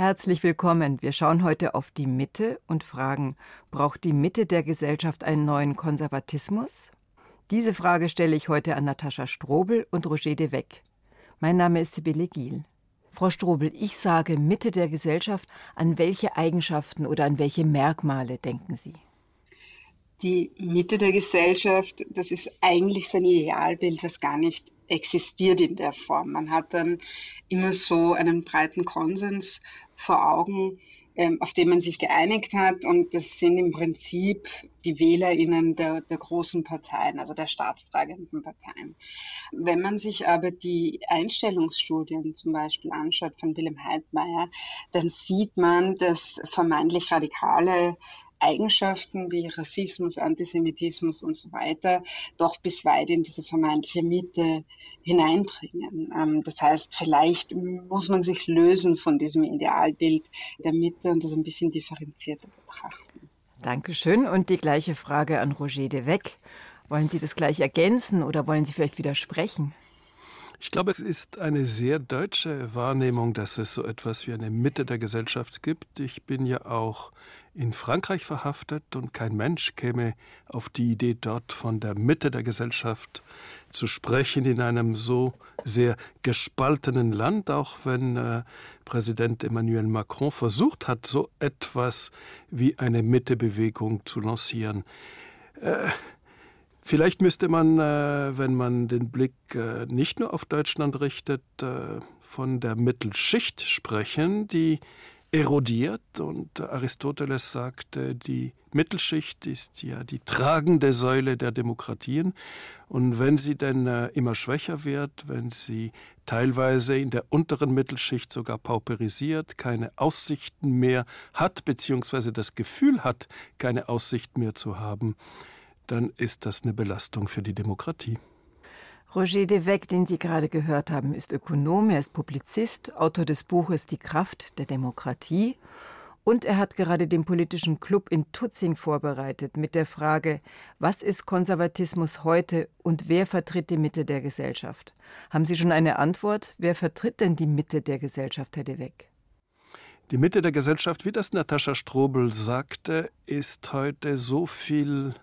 Herzlich willkommen. Wir schauen heute auf die Mitte und fragen, braucht die Mitte der Gesellschaft einen neuen Konservatismus? Diese Frage stelle ich heute an Natascha Strobel und Roger de Weck. Mein Name ist Sibylle Giel. Frau Strobel, ich sage Mitte der Gesellschaft. An welche Eigenschaften oder an welche Merkmale denken Sie? Die Mitte der Gesellschaft, das ist eigentlich so ein Idealbild, das gar nicht existiert in der Form. Man hat dann immer so einen breiten Konsens vor Augen, auf den man sich geeinigt hat. Und das sind im Prinzip die WählerInnen der großen Parteien, also der staatstragenden Parteien. Wenn man sich aber die Einstellungsstudien zum Beispiel anschaut von Wilhelm Heidmeier, dann sieht man, dass vermeintlich radikale Eigenschaften wie Rassismus, Antisemitismus und so weiter doch bis weit in diese vermeintliche Mitte hineindringen. Das heißt, vielleicht muss man sich lösen von diesem Idealbild der Mitte und das ein bisschen differenzierter betrachten. Dankeschön. Und die gleiche Frage an Roger de Weck. Wollen Sie das gleich ergänzen oder wollen Sie vielleicht widersprechen? Ich glaube, es ist eine sehr deutsche Wahrnehmung, dass es so etwas wie eine Mitte der Gesellschaft gibt. Ich bin ja auch in Frankreich verhaftet und kein Mensch käme auf die Idee, dort von der Mitte der Gesellschaft zu sprechen in einem so sehr gespaltenen Land, auch wenn Präsident Emmanuel Macron versucht hat, so etwas wie eine Mittebewegung zu lancieren. Vielleicht müsste man, wenn man den Blick nicht nur auf Deutschland richtet, von der Mittelschicht sprechen, die erodiert. Und Aristoteles sagte, die Mittelschicht ist ja die tragende Säule der Demokratien. Und wenn sie denn immer schwächer wird, wenn sie teilweise in der unteren Mittelschicht sogar pauperisiert, keine Aussichten mehr hat, beziehungsweise das Gefühl hat, keine Aussichten mehr zu haben, dann ist das eine Belastung für die Demokratie. Roger de Weck, den Sie gerade gehört haben, ist Ökonom, er ist Publizist, Autor des Buches Die Kraft der Demokratie und er hat gerade den politischen Club in Tutzing vorbereitet mit der Frage, was ist Konservatismus heute und wer vertritt die Mitte der Gesellschaft? Haben Sie schon eine Antwort? Wer vertritt denn die Mitte der Gesellschaft, Herr de Weck? Die Mitte der Gesellschaft, wie das Natascha Strobel sagte, ist heute so viel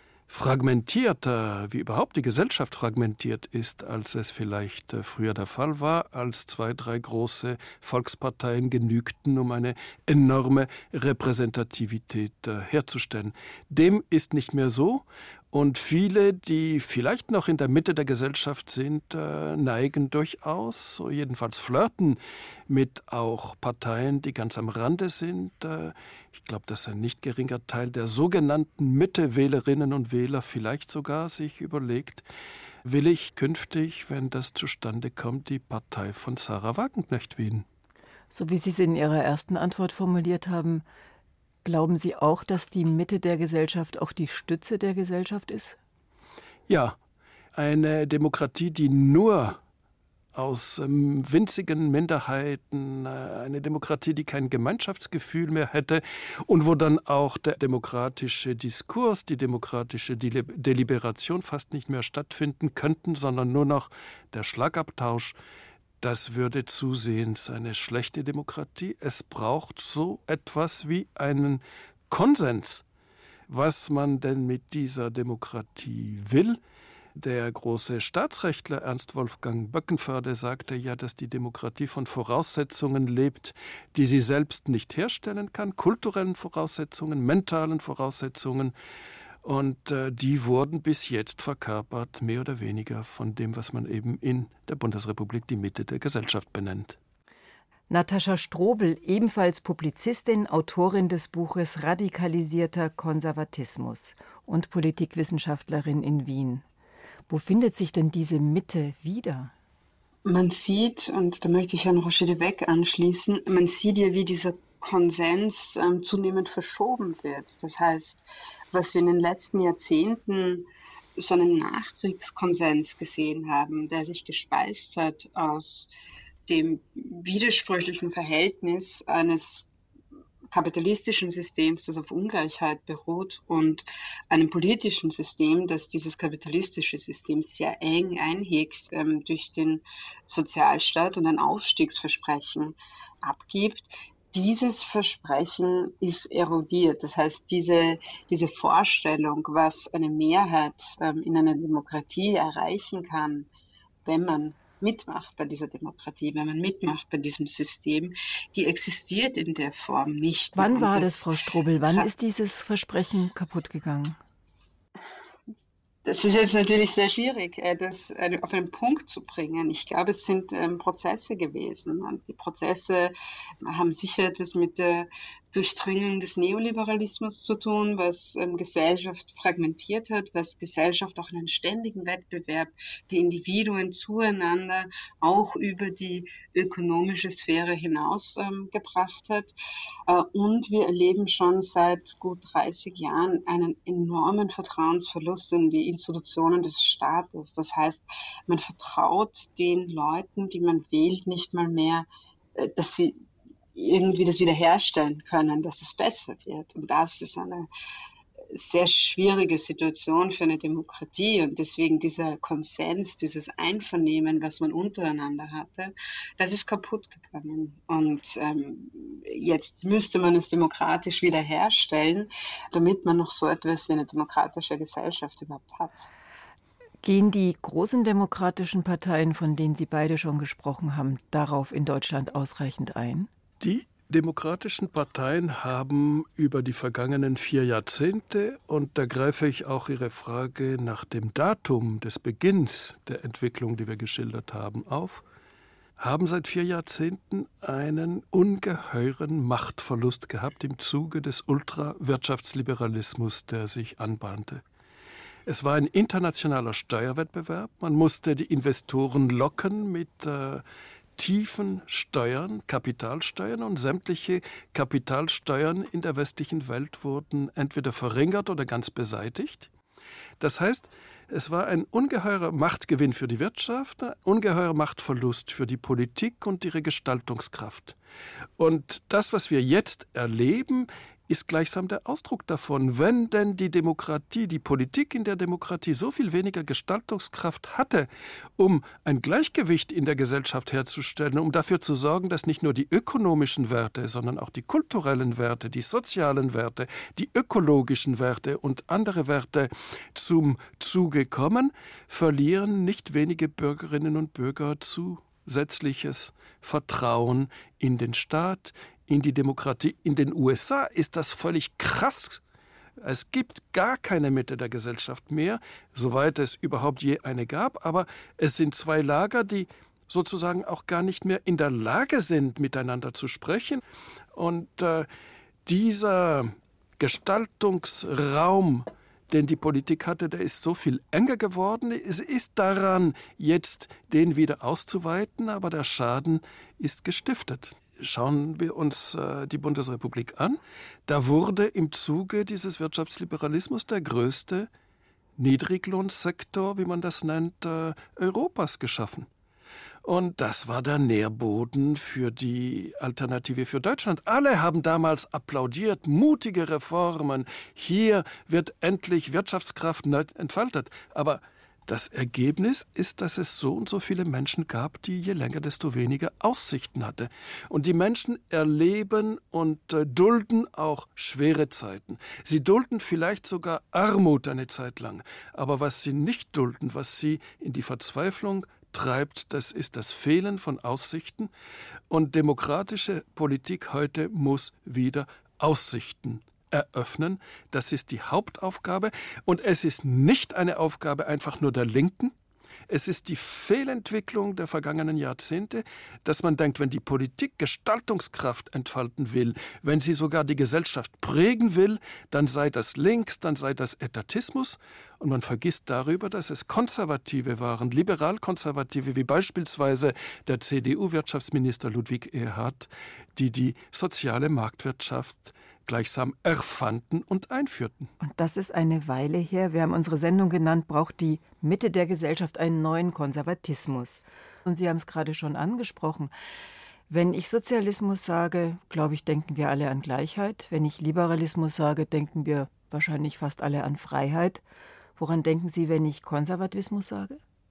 fragmentierter, wie überhaupt die Gesellschaft fragmentiert ist, als es vielleicht früher der Fall war, als 2, 3 große Volksparteien genügten, um eine enorme Repräsentativität herzustellen. Dem ist nicht mehr so. Und viele, die vielleicht noch in der Mitte der Gesellschaft sind, neigen durchaus, so jedenfalls flirten mit auch Parteien, die ganz am Rande sind. Ich glaube, dass ein nicht geringer Teil der sogenannten Mitte-Wählerinnen und Wähler vielleicht sogar sich überlegt, will ich künftig, wenn das zustande kommt, die Partei von Sarah Wagenknecht wählen? So wie Sie es in Ihrer ersten Antwort formuliert haben, glauben Sie auch, dass die Mitte der Gesellschaft auch die Stütze der Gesellschaft ist? Ja, eine Demokratie, die nur aus winzigen Minderheiten, eine Demokratie, die kein Gemeinschaftsgefühl mehr hätte und wo dann auch der demokratische Diskurs, die demokratische Deliberation fast nicht mehr stattfinden könnten, sondern nur noch der Schlagabtausch. Das würde zusehends eine schlechte Demokratie. Es braucht so etwas wie einen Konsens, was man denn mit dieser Demokratie will. Der große Staatsrechtler Ernst Wolfgang Böckenförde sagte ja, dass die Demokratie von Voraussetzungen lebt, die sie selbst nicht herstellen kann, kulturellen Voraussetzungen, mentalen Voraussetzungen. Und die wurden bis jetzt verkörpert, mehr oder weniger von dem, was man eben in der Bundesrepublik die Mitte der Gesellschaft benennt. Natascha Strobel, ebenfalls Publizistin, Autorin des Buches Radikalisierter Konservatismus und Politikwissenschaftlerin in Wien. Wo findet sich denn diese Mitte wieder? Man sieht, und da möchte ich an Roger de Weck anschließen, man sieht ja, wie dieser Konsens zunehmend verschoben wird. Das heißt, was wir in den letzten Jahrzehnten so einen Nachkriegskonsens gesehen haben, der sich gespeist hat aus dem widersprüchlichen Verhältnis eines kapitalistischen Systems, das auf Ungleichheit beruht, und einem politischen System, das dieses kapitalistische System sehr eng einhegt durch den Sozialstaat und ein Aufstiegsversprechen abgibt. dieses Versprechen ist erodiert. Das heißt, diese Vorstellung, was eine Mehrheit in einer Demokratie erreichen kann, wenn man mitmacht bei dieser Demokratie, wenn man mitmacht bei diesem System, die existiert in der Form nicht mehr. Wann war das, Frau Strobel? Wann ist dieses Versprechen kaputt gegangen? Das ist jetzt natürlich sehr schwierig, das auf einen Punkt zu bringen. Ich glaube, es sind Prozesse gewesen. Und die Prozesse haben sicher etwas mit der Durchdringung des Neoliberalismus zu tun, was Gesellschaft fragmentiert hat, was Gesellschaft auch in einen ständigen Wettbewerb der Individuen zueinander auch über die ökonomische Sphäre hinaus gebracht hat. Und wir erleben schon seit gut 30 Jahren einen enormen Vertrauensverlust in die Institutionen des Staates. Das heißt, man vertraut den Leuten, die man wählt, nicht mal mehr, dass sie irgendwie das wiederherstellen können, dass es besser wird. Und das ist eine sehr schwierige Situation für eine Demokratie. Und deswegen dieser Konsens, dieses Einvernehmen, was man untereinander hatte, das ist kaputt gegangen. Und jetzt müsste man es demokratisch wiederherstellen, damit man noch so etwas wie eine demokratische Gesellschaft überhaupt hat. Gehen die großen demokratischen Parteien, von denen Sie beide schon gesprochen haben, darauf in Deutschland ausreichend ein? Die demokratischen Parteien haben über die vergangenen 4 Jahrzehnte, und da greife ich auch Ihre Frage nach dem Datum des Beginns der Entwicklung, die wir geschildert haben, auf, haben seit 4 Jahrzehnten einen ungeheuren Machtverlust gehabt im Zuge des Ultrawirtschaftsliberalismus, der sich anbahnte. Es war ein internationaler Steuerwettbewerb. Man musste die Investoren locken mit tiefen Steuern, Kapitalsteuern, und sämtliche Kapitalsteuern in der westlichen Welt wurden entweder verringert oder ganz beseitigt. Das heißt, es war ein ungeheurer Machtgewinn für die Wirtschaft, ein ungeheurer Machtverlust für die Politik und ihre Gestaltungskraft. Und das, was wir jetzt erleben, ist gleichsam der Ausdruck davon. Wenn denn die Demokratie, die Politik in der Demokratie so viel weniger Gestaltungskraft hatte, um ein Gleichgewicht in der Gesellschaft herzustellen, um dafür zu sorgen, dass nicht nur die ökonomischen Werte, sondern auch die kulturellen Werte, die sozialen Werte, die ökologischen Werte und andere Werte zum Zuge kommen, verlieren nicht wenige Bürgerinnen und Bürger zusätzliches Vertrauen in den Staat, in die Demokratie. In den USA ist das völlig krass. Es gibt gar keine Mitte der Gesellschaft mehr, soweit es überhaupt je eine gab. Aber es sind 2 Lager, die sozusagen auch gar nicht mehr in der Lage sind, miteinander zu sprechen. Und dieser Gestaltungsraum, den die Politik hatte, der ist so viel enger geworden. Es ist daran, jetzt den wieder auszuweiten, aber der Schaden ist gestiftet. Schauen wir uns die Bundesrepublik an. Da wurde im Zuge dieses Wirtschaftsliberalismus der größte Niedriglohnsektor, wie man das nennt, Europas geschaffen. Und das war der Nährboden für die Alternative für Deutschland. Alle haben damals applaudiert, mutige Reformen. Hier wird endlich Wirtschaftskraft entfaltet. Aber das Ergebnis ist, dass es so und so viele Menschen gab, die je länger, desto weniger Aussichten hatten. Und die Menschen erleben und dulden auch schwere Zeiten. Sie dulden vielleicht sogar Armut eine Zeit lang. Aber was sie nicht dulden, was sie in die Verzweiflung treibt, das ist das Fehlen von Aussichten. Und demokratische Politik heute muss wieder Aussichten eröffnen. Das ist die Hauptaufgabe. Und es ist nicht eine Aufgabe einfach nur der Linken. Es ist die Fehlentwicklung der vergangenen Jahrzehnte, dass man denkt, wenn die Politik Gestaltungskraft entfalten will, wenn sie sogar die Gesellschaft prägen will, dann sei das links, dann sei das Etatismus. Und man vergisst darüber, dass es Konservative waren, liberal-Konservative, wie beispielsweise der CDU-Wirtschaftsminister Ludwig Erhard, die die soziale Marktwirtschaft gleichsam erfanden und einführten. Und das ist eine Weile her. Wir haben unsere Sendung genannt, braucht die Mitte der Gesellschaft einen neuen Konservatismus. Und Sie haben es gerade schon angesprochen. Wenn ich Sozialismus sage, glaube ich, denken wir alle an Gleichheit. Wenn ich Liberalismus sage, denken wir wahrscheinlich fast alle an Freiheit. Woran denken Sie, wenn ich Konservatismus sage?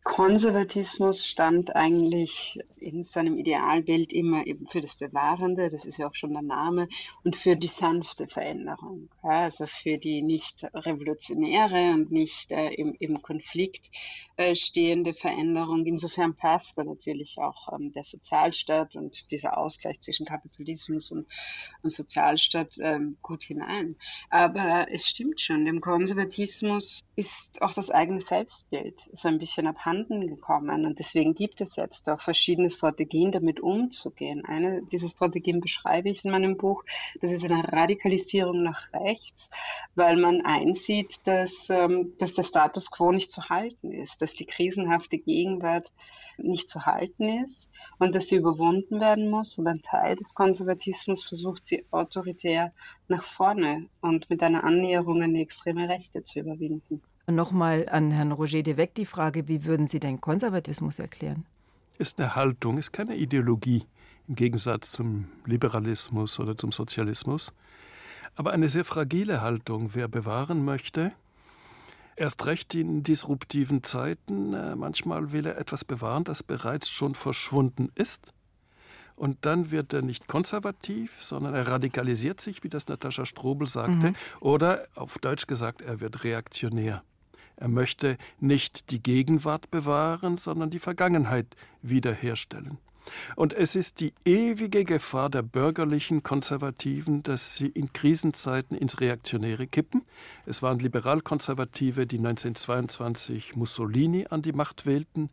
Konservatismus stand eigentlich in seinem Idealbild immer eben für das Bewahrende, das ist ja auch schon der Name, und für die sanfte Veränderung, ja, also für die nicht revolutionäre und nicht im Konflikt stehende Veränderung. Insofern passt da natürlich auch der Sozialstaat und dieser Ausgleich zwischen Kapitalismus und Sozialstaat gut hinein. Aber es stimmt schon, dem Konservatismus ist auch das eigene Selbstbild so ein bisschen abhanden gekommen. Und deswegen gibt es jetzt auch verschiedene Strategien, damit umzugehen. Eine dieser Strategien beschreibe ich in meinem Buch. Das ist eine Radikalisierung nach rechts, weil man einsieht, dass der Status quo nicht zu halten ist, dass die krisenhafte Gegenwart nicht zu halten ist und dass sie überwunden werden muss. Und ein Teil des Konservatismus versucht, sie autoritär nach vorne und mit einer Annäherung an die extreme Rechte zu überwinden. Und nochmal an Herrn Roger de Weck die Frage, wie würden Sie den Konservatismus erklären? Ist eine Haltung, ist keine Ideologie, im Gegensatz zum Liberalismus oder zum Sozialismus, aber eine sehr fragile Haltung. Wer bewahren möchte, erst recht in disruptiven Zeiten, manchmal will er etwas bewahren, das bereits schon verschwunden ist. Und dann wird er nicht konservativ, sondern er radikalisiert sich, wie das Natascha Strobel sagte, oder auf Deutsch gesagt, er wird reaktionär. Er möchte nicht die Gegenwart bewahren, sondern die Vergangenheit wiederherstellen. Und es ist die ewige Gefahr der bürgerlichen Konservativen, dass sie in Krisenzeiten ins Reaktionäre kippen. Es waren Liberalkonservative, die 1922 Mussolini an die Macht wählten,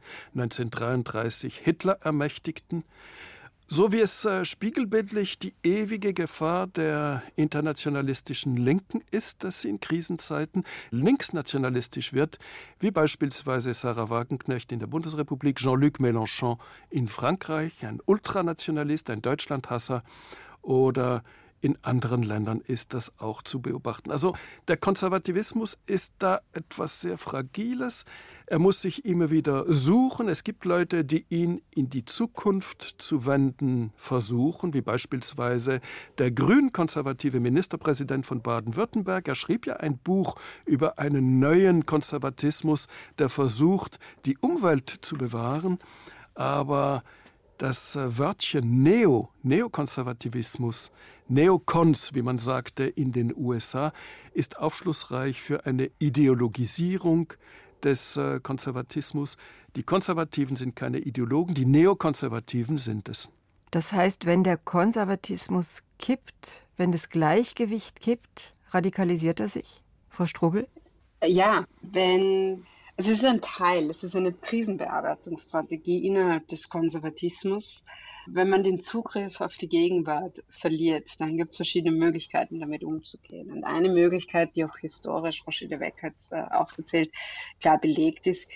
1933 Hitler ermächtigten. So wie es spiegelbildlich die ewige Gefahr der internationalistischen Linken ist, dass sie in Krisenzeiten linksnationalistisch wird, wie beispielsweise Sarah Wagenknecht in der Bundesrepublik, Jean-Luc Mélenchon in Frankreich, ein Ultranationalist, ein Deutschlandhasser, oder in anderen Ländern ist das auch zu beobachten. Also der Konservativismus ist da etwas sehr Fragiles. Er muss sich immer wieder suchen. Es gibt Leute, die ihn in die Zukunft zu wenden versuchen, wie beispielsweise der grün-konservative Ministerpräsident von Baden-Württemberg. Er schrieb ja ein Buch über einen neuen Konservatismus, der versucht, die Umwelt zu bewahren. Aber das Wörtchen Neokonservativismus, Neokons, wie man sagte in den USA, ist aufschlussreich für eine Ideologisierung des Konservatismus. Die Konservativen sind keine Ideologen, die Neokonservativen sind es. Das heißt, wenn der Konservatismus kippt, wenn das Gleichgewicht kippt, radikalisiert er sich? Frau Strobel? Ja, es ist ein Teil, es ist eine Krisenbearbeitungsstrategie innerhalb des Konservatismus. Wenn man den Zugriff auf die Gegenwart verliert, dann gibt es verschiedene Möglichkeiten, damit umzugehen. Und eine Möglichkeit, die auch historisch, Roger de Weck hat es aufgezählt, klar belegt ist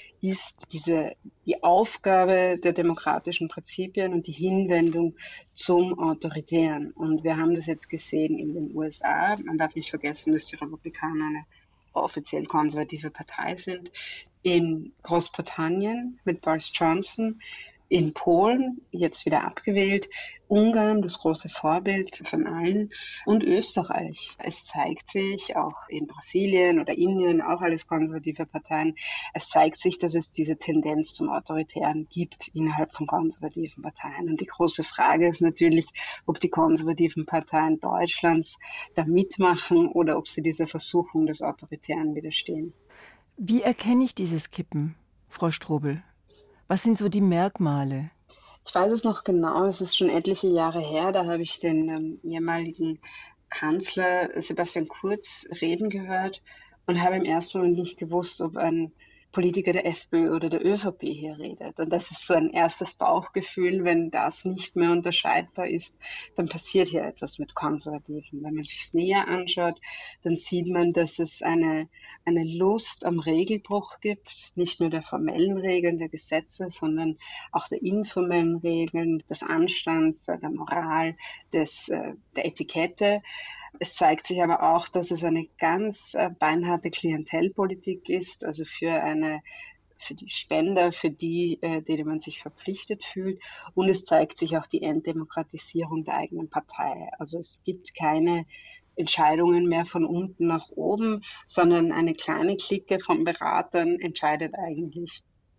die Aufgabe der demokratischen Prinzipien und die Hinwendung zum Autoritären. Und wir haben das jetzt gesehen in den USA. Man darf nicht vergessen, dass die Republikaner eine offiziell konservative Partei sind, in Großbritannien mit Boris Johnson, in Polen, jetzt wieder abgewählt, Ungarn, das große Vorbild von allen, und Österreich. Es zeigt sich auch in Brasilien oder Indien, auch alles konservative Parteien, es zeigt sich, dass es diese Tendenz zum Autoritären gibt innerhalb von konservativen Parteien. Und die große Frage ist natürlich, ob die konservativen Parteien Deutschlands da mitmachen oder ob sie dieser Versuchung des Autoritären widerstehen. Wie erkenne ich dieses Kippen, Frau Strobel? Was sind so die Merkmale? Ich weiß es noch genau, es ist schon etliche Jahre her, da habe ich den ehemaligen Kanzler Sebastian Kurz reden gehört und habe im ersten Moment nicht gewusst, ob ein Politiker der FPÖ oder der ÖVP hier redet. Und das ist so ein erstes Bauchgefühl, wenn das nicht mehr unterscheidbar ist, dann passiert hier etwas mit Konservativen. Wenn man sich es näher anschaut, dann sieht man, dass es eine Lust am Regelbruch gibt, nicht nur der formellen Regeln, der Gesetze, sondern auch der informellen Regeln, des Anstands, der Moral, der Etikette. Es zeigt sich aber auch, dass es eine ganz beinharte Klientelpolitik ist, also für die Spender, für die, denen man sich verpflichtet fühlt. Und es zeigt sich auch die Entdemokratisierung der eigenen Partei. Also es gibt keine Entscheidungen mehr von unten nach oben, sondern eine kleine Clique von Beratern entscheidet eigentlich,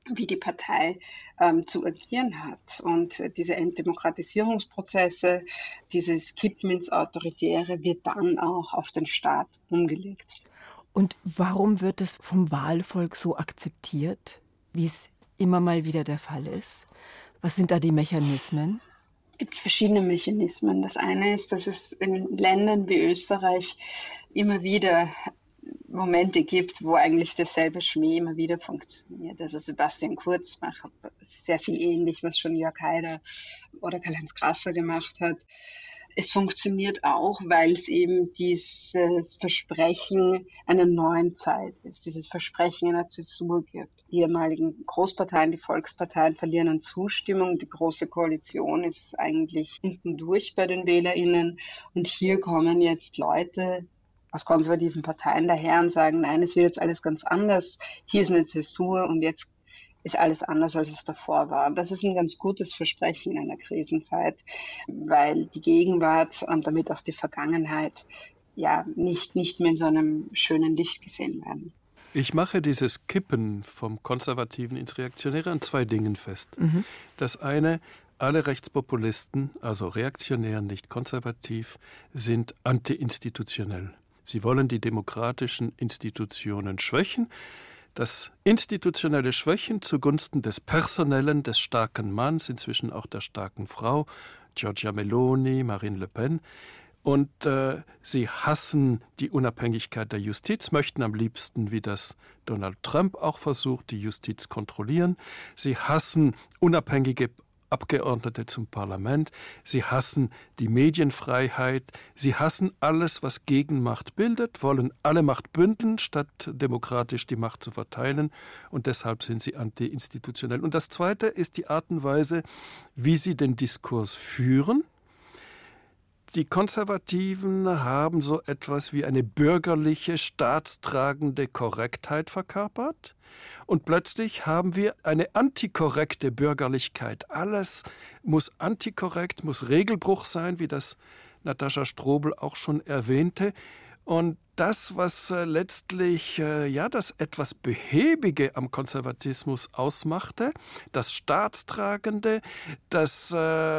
wie die Partei zu agieren hat. Und diese Entdemokratisierungsprozesse, dieses Kippen ins Autoritäre wird dann auch auf den Staat umgelegt. Und warum wird es vom Wahlvolk so akzeptiert, wie es immer mal wieder der Fall ist? Was sind da die Mechanismen? Es gibt verschiedene Mechanismen. Das eine ist, dass es in Ländern wie Österreich immer wieder Momente gibt, wo eigentlich derselbe Schmäh immer wieder funktioniert. Also Sebastian Kurz macht sehr viel ähnlich, was schon Jörg Haider oder Karl-Heinz Grasser gemacht hat. Es funktioniert auch, weil es eben dieses Versprechen einer neuen Zeit ist, dieses Versprechen einer Zäsur gibt. Die ehemaligen Großparteien, die Volksparteien verlieren an Zustimmung. Die Große Koalition ist eigentlich unten durch bei den WählerInnen. Und hier kommen jetzt Leute aus konservativen Parteien daher und sagen, nein, es wird jetzt alles ganz anders. Hier ist eine Zäsur und jetzt ist alles anders, als es davor war. Und das ist ein ganz gutes Versprechen in einer Krisenzeit, weil die Gegenwart und damit auch die Vergangenheit ja nicht mehr in so einem schönen Licht gesehen werden. Ich mache dieses Kippen vom Konservativen ins Reaktionäre an 2 Dingen fest. Das eine, alle Rechtspopulisten, also reaktionär, nicht konservativ, sind antiinstitutionell. Sie wollen die demokratischen Institutionen schwächen. Das institutionelle Schwächen zugunsten des Personellen, des starken Manns, inzwischen auch der starken Frau, Giorgia Meloni, Marine Le Pen. Und sie hassen die Unabhängigkeit der Justiz, möchten am liebsten, wie das Donald Trump auch versucht, die Justiz kontrollieren. Sie hassen unabhängige Abgeordnete zum Parlament. Sie hassen die Medienfreiheit. Sie hassen alles, was Gegenmacht bildet, wollen alle Macht bündeln, statt demokratisch die Macht zu verteilen. Und deshalb sind sie antiinstitutionell. Und das Zweite ist die Art und Weise, wie sie den Diskurs führen. Die Konservativen haben so etwas wie eine bürgerliche, staatstragende Korrektheit verkörpert. Und plötzlich haben wir eine antikorrekte Bürgerlichkeit. Alles muss antikorrekt, muss Regelbruch sein, wie das Natascha Strobel auch schon erwähnte. Und das, was letztlich das etwas Behäbige am Konservatismus ausmachte, das Staatstragende, das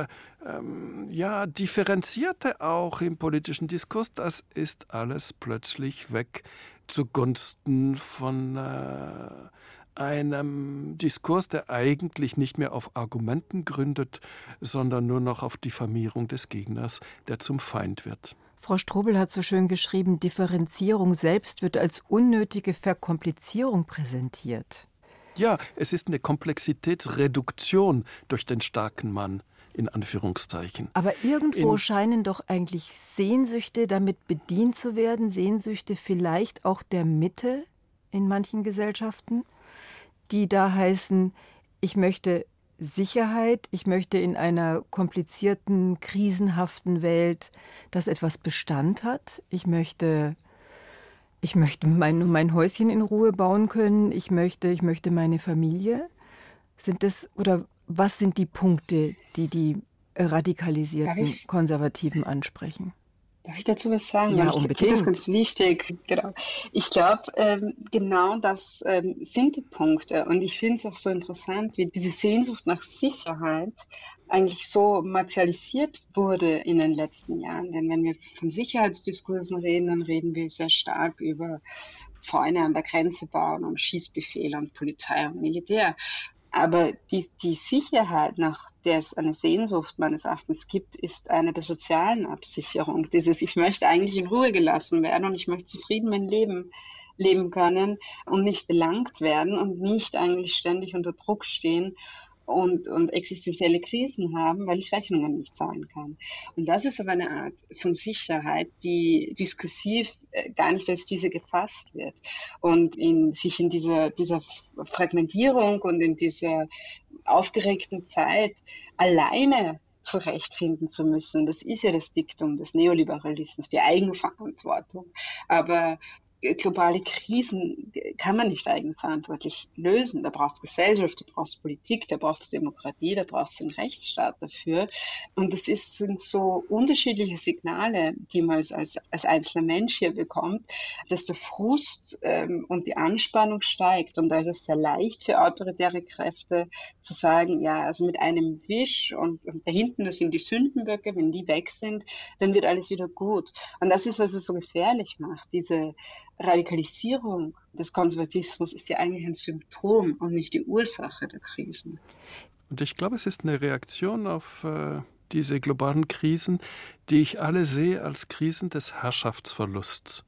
Differenzierte auch im politischen Diskurs, das ist alles plötzlich weg zugunsten von einem Diskurs, der eigentlich nicht mehr auf Argumenten gründet, sondern nur noch auf Diffamierung des Gegners, der zum Feind wird. Frau Strobel hat so schön geschrieben, Differenzierung selbst wird als unnötige Verkomplizierung präsentiert. Ja, es ist eine Komplexitätsreduktion durch den starken Mann, in Anführungszeichen. Aber irgendwo scheinen doch eigentlich Sehnsüchte damit bedient zu werden, Sehnsüchte vielleicht auch der Mitte in manchen Gesellschaften, die da heißen, ich möchte Sicherheit, ich möchte in einer komplizierten, krisenhaften Welt, dass etwas Bestand hat. Ich möchte mein Häuschen in Ruhe bauen können. Ich möchte meine Familie. Was sind die Punkte, die radikalisierten Konservativen ansprechen? Darf ich dazu was sagen? Ja, ich unbedingt. finde das ganz wichtig. Genau. Ich glaube, genau das sind die Punkte. Und ich finde es auch so interessant, wie diese Sehnsucht nach Sicherheit eigentlich so martialisiert wurde in den letzten Jahren. Denn wenn wir von Sicherheitsdiskursen reden, dann reden wir sehr stark über Zäune an der Grenze bauen und Schießbefehle und Polizei und Militär. Aber die Sicherheit, nach der es eine Sehnsucht meines Erachtens gibt, ist eine der sozialen Absicherung. Ich möchte eigentlich in Ruhe gelassen werden und ich möchte zufrieden mein Leben leben können und nicht belangt werden und nicht eigentlich ständig unter Druck stehen und existenzielle Krisen haben, weil ich Rechnungen nicht zahlen kann. Und das ist aber eine Art von Sicherheit, die diskursiv gar nicht als diese gefasst wird und sich in dieser Fragmentierung und in dieser aufgeregten Zeit alleine zurechtfinden zu müssen. Das ist ja das Diktum des Neoliberalismus, die Eigenverantwortung. Aber globale Krisen kann man nicht eigenverantwortlich lösen. Da braucht es Gesellschaft, da braucht es Politik, da braucht es Demokratie, da braucht es einen Rechtsstaat dafür. Und das sind so unterschiedliche Signale, die man als einzelner Mensch hier bekommt, dass der Frust und die Anspannung steigt. Und da ist es sehr leicht für autoritäre Kräfte zu sagen, ja, also mit einem Wisch und da hinten, das sind die Sündenböcke, wenn die weg sind, dann wird alles wieder gut. Und das ist, was es so gefährlich macht. Diese Radikalisierung des Konservatismus ist ja eigentlich ein Symptom und nicht die Ursache der Krisen. Und ich glaube, es ist eine Reaktion auf diese globalen Krisen, die ich alle sehe als Krisen des Herrschaftsverlusts.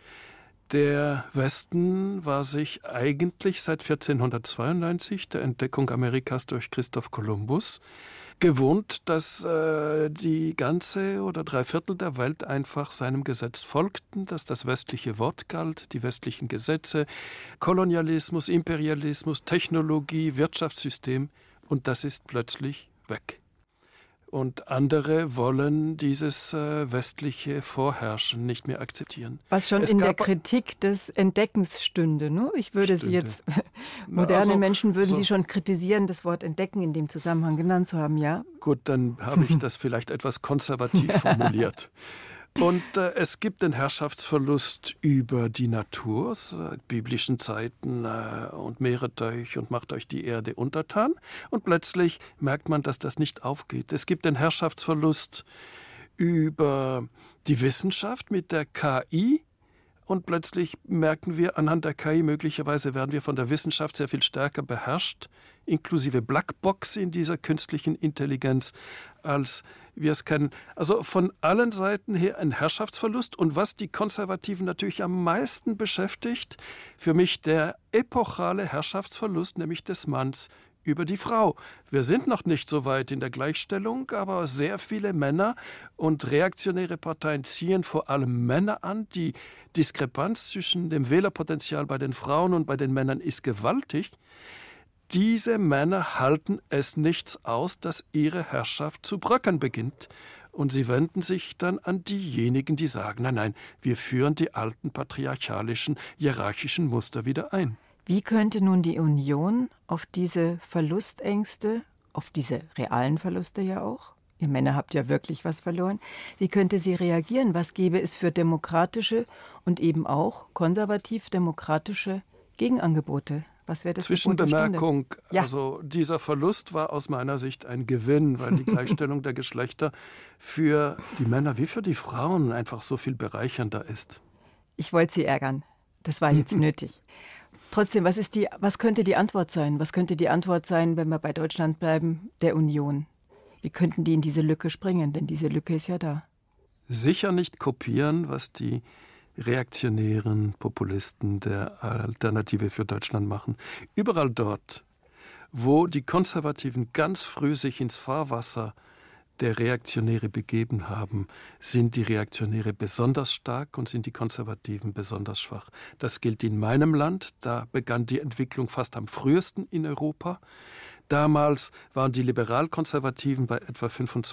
Der Westen war sich eigentlich seit 1492, der Entdeckung Amerikas durch Christoph Kolumbus, gewohnt, dass die ganze oder 3/4 der Welt einfach seinem Gesetz folgten, dass das westliche Wort galt, die westlichen Gesetze, Kolonialismus, Imperialismus, Technologie, Wirtschaftssystem, und das ist plötzlich weg. Und andere wollen dieses westliche Vorherrschen nicht mehr akzeptieren. Was schon in der Kritik des Entdeckens stünde. Ne? Ich würde Sie jetzt, moderne Menschen würden Sie schon kritisieren, das Wort Entdecken in dem Zusammenhang genannt zu haben, ja? Gut, dann habe ich das vielleicht etwas konservativ formuliert. Und es gibt den Herrschaftsverlust über die Natur, seit biblischen Zeiten, und mehret euch und macht euch die Erde untertan. Und plötzlich merkt man, dass das nicht aufgeht. Es gibt den Herrschaftsverlust über die Wissenschaft mit der KI. Und plötzlich merken wir, anhand der KI möglicherweise werden wir von der Wissenschaft sehr viel stärker beherrscht, inklusive Blackbox in dieser künstlichen Intelligenz, als wir es kennen. Also von allen Seiten her ein Herrschaftsverlust. Und was die Konservativen natürlich am meisten beschäftigt, für mich der epochale Herrschaftsverlust, nämlich des Manns über die Frau. Wir sind noch nicht so weit in der Gleichstellung, aber sehr viele Männer und reaktionäre Parteien ziehen vor allem Männer an. Die Diskrepanz zwischen dem Wählerpotenzial bei den Frauen und bei den Männern ist gewaltig. Diese Männer halten es nichts aus, dass ihre Herrschaft zu bröckeln beginnt. Und sie wenden sich dann an diejenigen, die sagen, nein, wir führen die alten patriarchalischen, hierarchischen Muster wieder ein. Wie könnte nun die Union auf diese Verlustängste, auf diese realen Verluste ja auch, ihr Männer habt ja wirklich was verloren, wie könnte sie reagieren? Was gäbe es für demokratische und eben auch konservativ-demokratische Gegenangebote? Was wäre das? Zwischenbemerkung, also dieser Verlust war aus meiner Sicht ein Gewinn, weil die Gleichstellung der Geschlechter für die Männer wie für die Frauen einfach so viel bereichernder ist. Ich wollte Sie ärgern. Das war jetzt nötig. Trotzdem, was könnte die Antwort sein? Was könnte die Antwort sein, wenn wir bei Deutschland bleiben, der Union? Wie könnten die in diese Lücke springen? Denn diese Lücke ist ja da. Sicher nicht kopieren, was die reaktionären Populisten der Alternative für Deutschland machen. Überall dort, wo die Konservativen ganz früh sich ins Fahrwasser der Reaktionäre begeben haben, sind die Reaktionäre besonders stark und sind die Konservativen besonders schwach. Das gilt in meinem Land, da begann die Entwicklung fast am frühesten in Europa. Damals waren die Liberalkonservativen bei etwa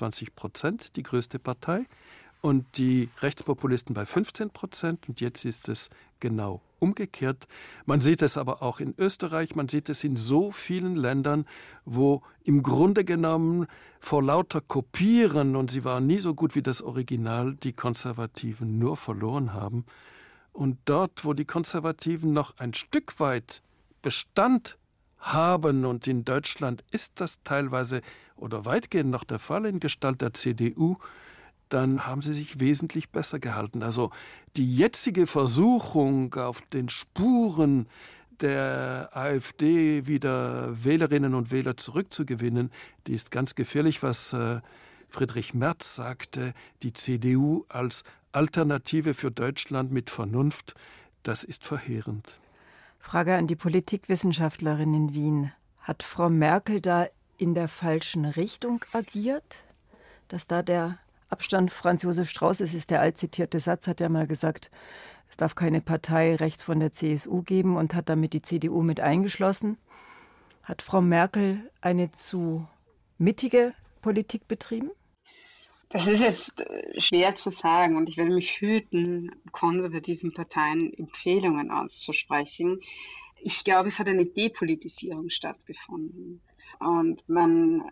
25%, die größte Partei, und die Rechtspopulisten bei 15%, und jetzt ist es genau umgekehrt. Man sieht es aber auch in Österreich, man sieht es in so vielen Ländern, wo im Grunde genommen vor lauter Kopieren, und sie waren nie so gut wie das Original, die Konservativen nur verloren haben. Und dort, wo die Konservativen noch ein Stück weit Bestand haben, und in Deutschland ist das teilweise oder weitgehend noch der Fall in Gestalt der CDU, dann haben sie sich wesentlich besser gehalten. Also die jetzige Versuchung, auf den Spuren der AfD wieder Wählerinnen und Wähler zurückzugewinnen, die ist ganz gefährlich, was Friedrich Merz sagte, die CDU als Alternative für Deutschland mit Vernunft, das ist verheerend. Frage an die Politikwissenschaftlerin in Wien. Hat Frau Merkel da in der falschen Richtung agiert? Dass da der Abstand Franz Josef Strauß, es ist der altzitierte Satz, hat ja mal gesagt, es darf keine Partei rechts von der CSU geben, und hat damit die CDU mit eingeschlossen. Hat Frau Merkel eine zu mittige Politik betrieben? Das ist jetzt schwer zu sagen und ich werde mich hüten, konservativen Parteien Empfehlungen auszusprechen. Ich glaube, es hat eine Depolitisierung stattgefunden. Und man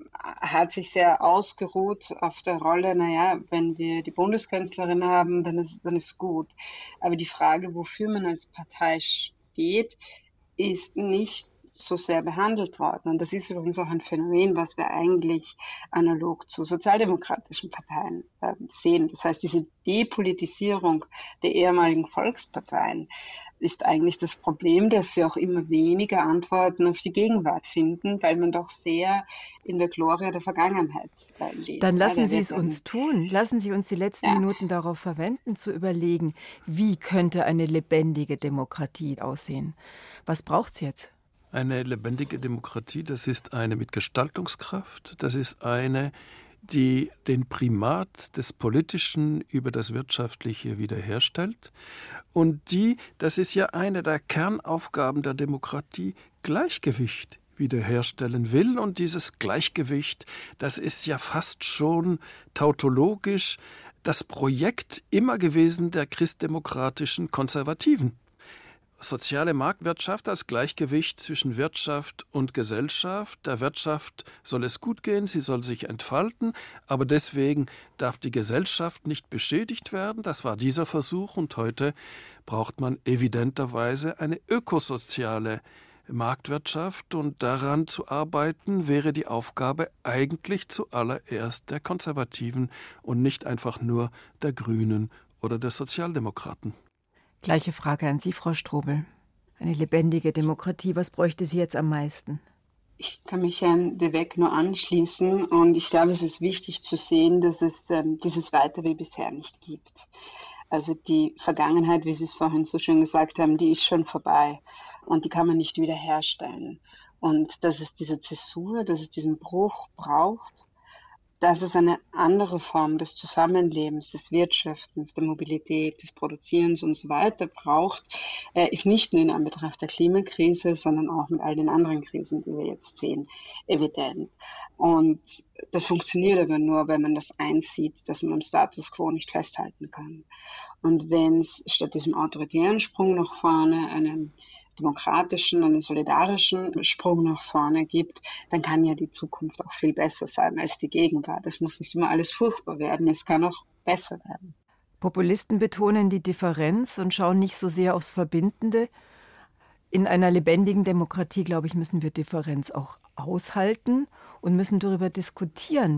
hat sich sehr ausgeruht auf der Rolle, naja, wenn wir die Bundeskanzlerin haben, dann ist gut. Aber die Frage, wofür man als Partei steht, ist nicht so sehr behandelt worden. Und das ist übrigens auch ein Phänomen, was wir eigentlich analog zu sozialdemokratischen Parteien sehen. Das heißt, diese Depolitisierung der ehemaligen Volksparteien ist eigentlich das Problem, dass sie auch immer weniger Antworten auf die Gegenwart finden, weil man doch sehr in der Gloria der Vergangenheit lebt. Dann lassen Sie es uns tun. Lassen Sie uns die letzten Minuten darauf verwenden, zu überlegen, wie könnte eine lebendige Demokratie aussehen? Was braucht es jetzt? Eine lebendige Demokratie, das ist eine mit Gestaltungskraft, das ist eine, die den Primat des Politischen über das Wirtschaftliche wiederherstellt und die, das ist ja eine der Kernaufgaben der Demokratie, Gleichgewicht wiederherstellen will. Und dieses Gleichgewicht, das ist ja fast schon tautologisch das Projekt immer gewesen der christdemokratischen Konservativen. Soziale Marktwirtschaft als Gleichgewicht zwischen Wirtschaft und Gesellschaft. Der Wirtschaft soll es gut gehen, sie soll sich entfalten, aber deswegen darf die Gesellschaft nicht beschädigt werden. Das war dieser Versuch und heute braucht man evidenterweise eine ökosoziale Marktwirtschaft und daran zu arbeiten wäre die Aufgabe eigentlich zuallererst der Konservativen und nicht einfach nur der Grünen oder der Sozialdemokraten. Gleiche Frage an Sie, Frau Strobel. Eine lebendige Demokratie, was bräuchte sie jetzt am meisten? Ich kann mich Herrn de Weck nur anschließen und ich glaube, es ist wichtig zu sehen, dass es dieses Weiter wie bisher nicht gibt. Also die Vergangenheit, wie Sie es vorhin so schön gesagt haben, die ist schon vorbei und die kann man nicht wiederherstellen. Und dass es diese Zäsur, dass es diesen Bruch braucht, dass es eine andere Form des Zusammenlebens, des Wirtschaftens, der Mobilität, des Produzierens und so weiter braucht, ist nicht nur in Anbetracht der Klimakrise, sondern auch mit all den anderen Krisen, die wir jetzt sehen, evident. Und das funktioniert aber nur, wenn man das einsieht, dass man am Status quo nicht festhalten kann. Und wenn es statt diesem autoritären Sprung nach vorne einen demokratischen, einen solidarischen Sprung nach vorne gibt, dann kann ja die Zukunft auch viel besser sein als die Gegenwart. Es muss nicht immer alles furchtbar werden, es kann auch besser werden. Populisten betonen die Differenz und schauen nicht so sehr aufs Verbindende. In einer lebendigen Demokratie, glaube ich, müssen wir Differenz auch aushalten und müssen darüber diskutieren.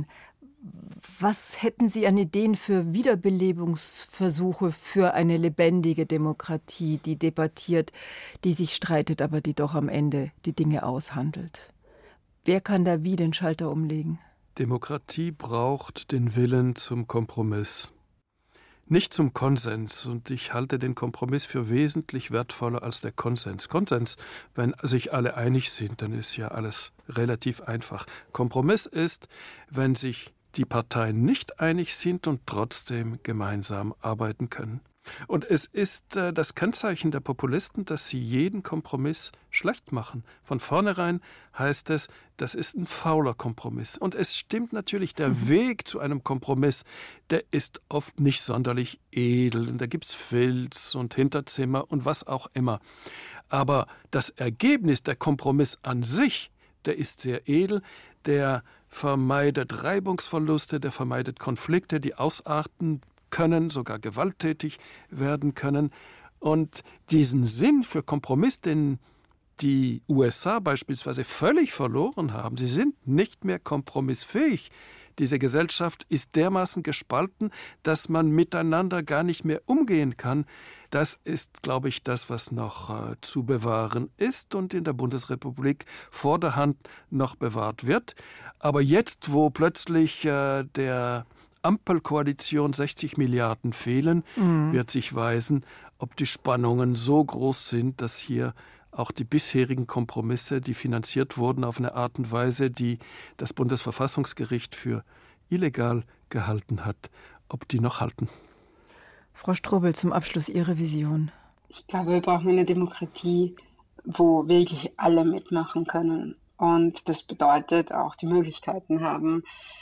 Was hätten Sie an Ideen für Wiederbelebungsversuche für eine lebendige Demokratie, die debattiert, die sich streitet, aber die doch am Ende die Dinge aushandelt? Wer kann da wie den Schalter umlegen? Demokratie braucht den Willen zum Kompromiss. Nicht zum Konsens, und ich halte den Kompromiss für wesentlich wertvoller als der Konsens. Konsens, wenn sich alle einig sind, dann ist ja alles relativ einfach. Kompromiss ist, wenn sich die Parteien nicht einig sind und trotzdem gemeinsam arbeiten können. Und es ist das Kennzeichen der Populisten, dass sie jeden Kompromiss schlecht machen. Von vornherein heißt es, das ist ein fauler Kompromiss. Und es stimmt natürlich, der Weg zu einem Kompromiss, der ist oft nicht sonderlich edel. Und da gibt es Filz und Hinterzimmer und was auch immer. Aber das Ergebnis, der Kompromiss an sich, der ist sehr edel, der vermeidet Reibungsverluste, der vermeidet Konflikte, die ausarten können, sogar gewalttätig werden können. Und diesen Sinn für Kompromiss, den die USA beispielsweise völlig verloren haben, sie sind nicht mehr kompromissfähig. Diese Gesellschaft ist dermaßen gespalten, dass man miteinander gar nicht mehr umgehen kann. Das ist, glaube ich, das, was noch zu bewahren ist und in der Bundesrepublik vorderhand noch bewahrt wird. Aber jetzt, wo plötzlich der Ampelkoalition 60 Milliarden fehlen, wird sich weisen, ob die Spannungen so groß sind, dass hier auch die bisherigen Kompromisse, die finanziert wurden auf eine Art und Weise, die das Bundesverfassungsgericht für illegal gehalten hat, ob die noch halten. Frau Strobel, zum Abschluss Ihre Vision. Ich glaube, wir brauchen eine Demokratie, wo wirklich alle mitmachen können. Und das bedeutet auch die Möglichkeiten haben,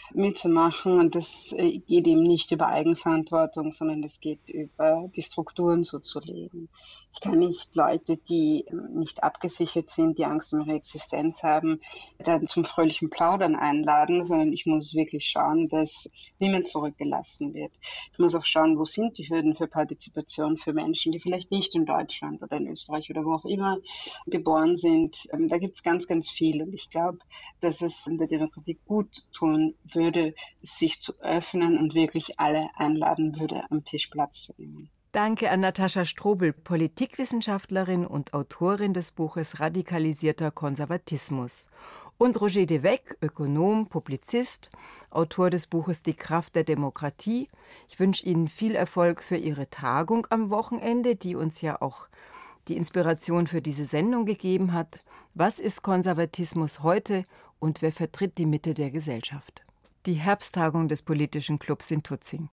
mitzumachen. Und das geht eben nicht über Eigenverantwortung, sondern das geht über die Strukturen so zu leben. Ich kann nicht Leute, die nicht abgesichert sind, die Angst um ihre Existenz haben, dann zum fröhlichen Plaudern einladen, sondern ich muss wirklich schauen, dass niemand zurückgelassen wird. Ich muss auch schauen, wo sind die Hürden für Partizipation für Menschen, die vielleicht nicht in Deutschland oder in Österreich oder wo auch immer geboren sind. Da gibt es ganz, ganz viel. Und ich glaube, dass es in der Demokratie gut tun würde, sich zu öffnen und wirklich alle einladen würde, am Tisch Platz zu nehmen. Danke an Natascha Strobel, Politikwissenschaftlerin und Autorin des Buches Radikalisierter Konservatismus. Und Roger Devecq, Ökonom, Publizist, Autor des Buches Die Kraft der Demokratie. Ich wünsche Ihnen viel Erfolg für Ihre Tagung am Wochenende, die uns ja auch die Inspiration für diese Sendung gegeben hat. Was ist Konservatismus heute und wer vertritt die Mitte der Gesellschaft? Die Herbsttagung des Politischen Clubs in Tutzing.